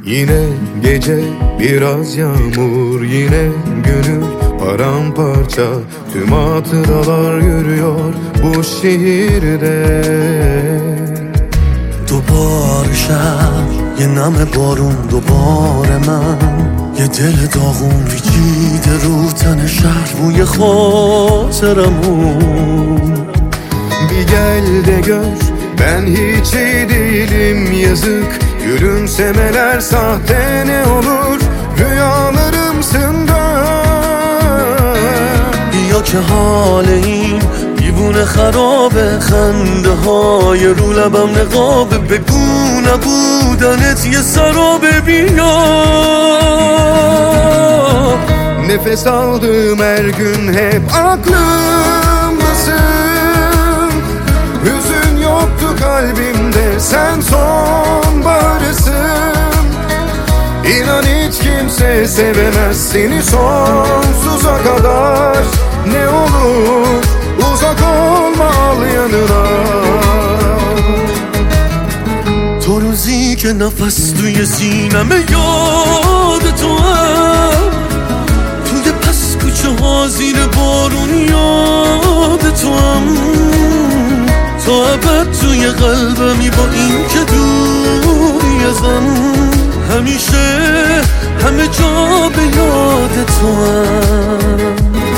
Yine gece biraz yağmur, yine gönül paramparça. Tüm hatıralar yürüyor bu şehirde. دوباره شب یه نم بارون، دوباره من یه دل داغون پیچیده رو تن شهر بوی خاطرمون. Bir gel de gör, ben hiç iyi değilim yazık. Gülümsemeler sahte ne olur, rüyalarımsın da. بیا که حال این دیوونه خرابه، خنده های رو لبم نقابه، بگو نبودنت یه سرابه. بیا Nefes aldığım her gün hep aklımdasın. Hüzün yoktu kalbimde, sen sonbaharısın. İnan hiç kimse sevemez seni sonsuza kadar. Ne olur uzak olma, al yanına. تو روزی که نفس توی سینمه یاد تو هم، توی پس کوچه ها زیر بارون یاد تو هم، تا ابد توی قلبمی با این که دوری ازم، همیشه همه جا به یاد تو هم.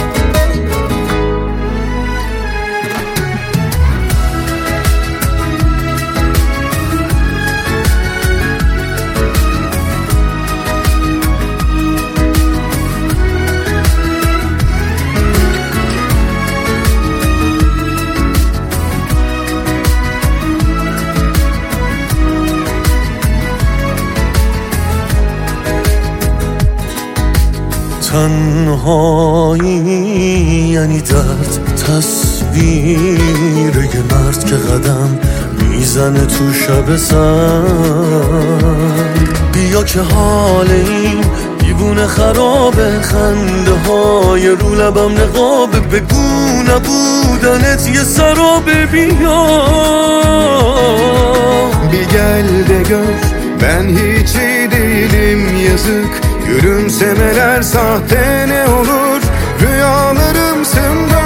تنهایی یعنی درد، تصویر یه مرد که قدم میزنه تو شب سرد. بیا که حال این دیوونه خرابه، خنده های رو لبم نقابه، بگو نبودنت یه سرابه. بیا Bir gel de gör, ben hiç iyi değilim yazık. Gülümsemeler sahte ne olur, rüyalarımsın da.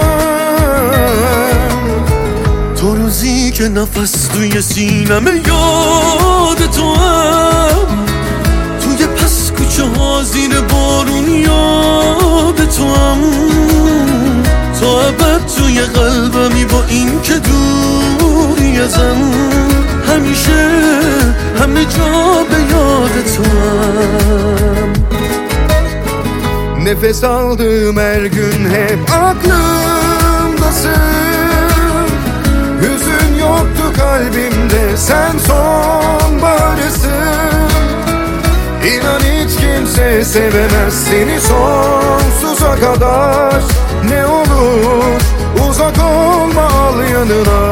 تو روزی که نفس توی سینمه یاد تو هم، توی پس کوچه ها زیر بارون یاد تو هم، تا ابد توی قلبمی با این که دوری ازم، همیشه همه جا به یاد تو هم. Nefes aldığım her gün hep aklımdasın. Hüzün yoktu kalbimde, sen sonbaharısın. İnan hiç kimse sevemez seni sonsuza kadar. Ne olur uzak olma, al yanına.